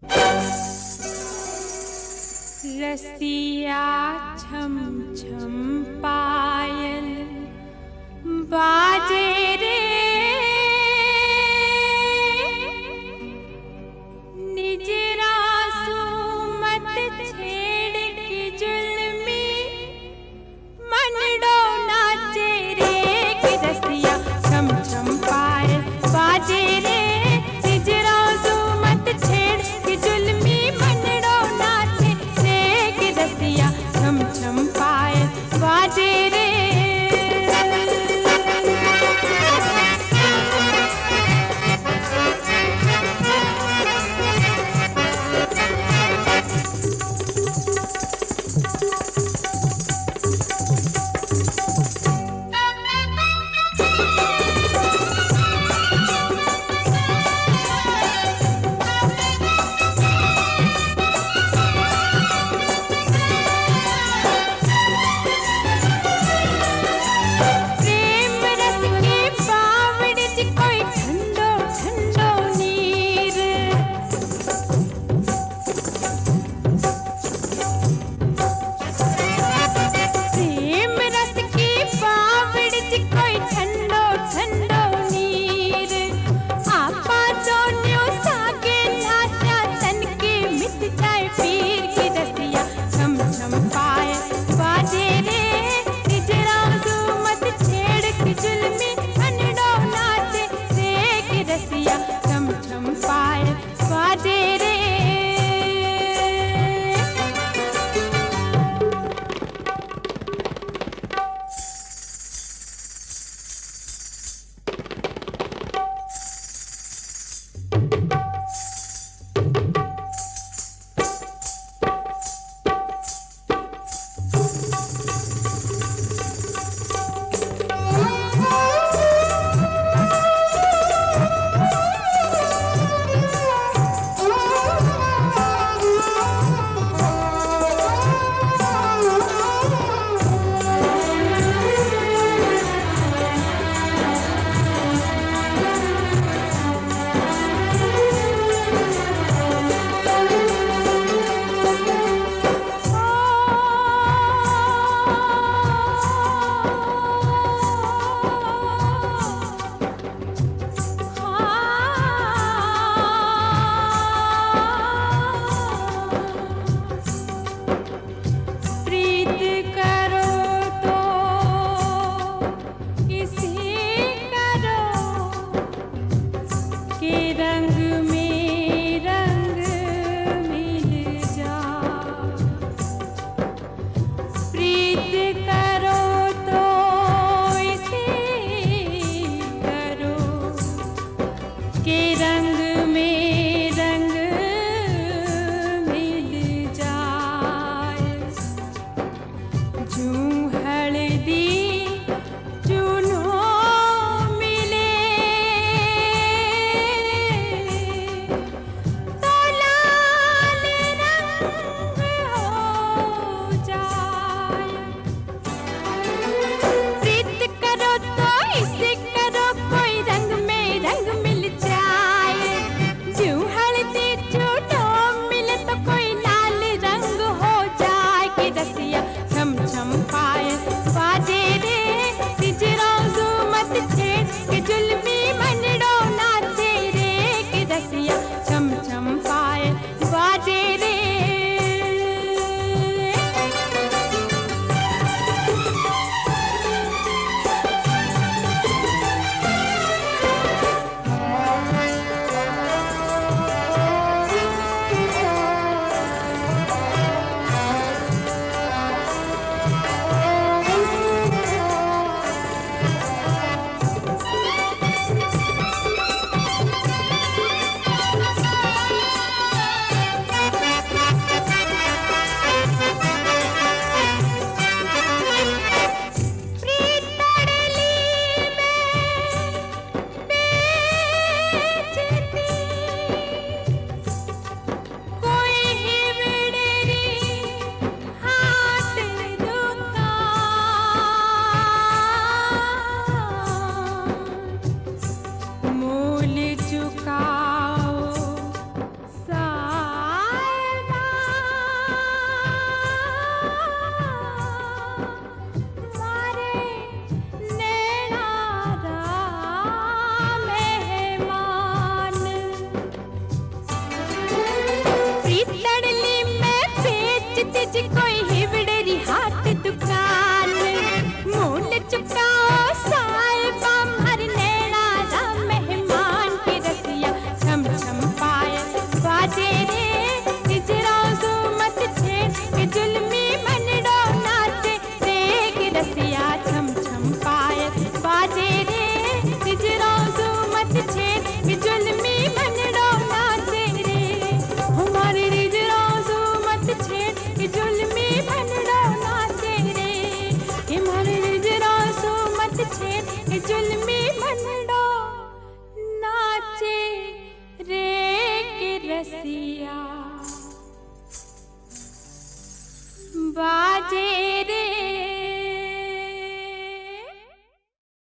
रसिया छम छम पायल बाजे रे, निजरा सुमत छेड़ के जुल्मी मनडो नाचे रे। कि रसिया छम छम पायल बाजे रे, निजरा सुमत छेड़ के जुल्मी मनडो नाचे रे। कि रसिया छम छम पायल बाजे रे। जी कोई हिवड़ेरी हाथ दुकान मूल चुकाओ साहिबा हर नैना दा मेहमान की रसिया छम छम पायल बाजे रे हिजरा मत छेड़ के जुल्मी मनड़ो नाचे रे की रसिया छम छम पायल बाजे रे हिजरा मत छेड़ के जुल्मी मनड़ो नाचे रे हमारे हिजरा मत छेड़ के जुल्मी मनड़ो नाचे रे हमारे हिजरा मत छेड़ के जुल्मी मनड़ो नाचे रे के रसिया बाजे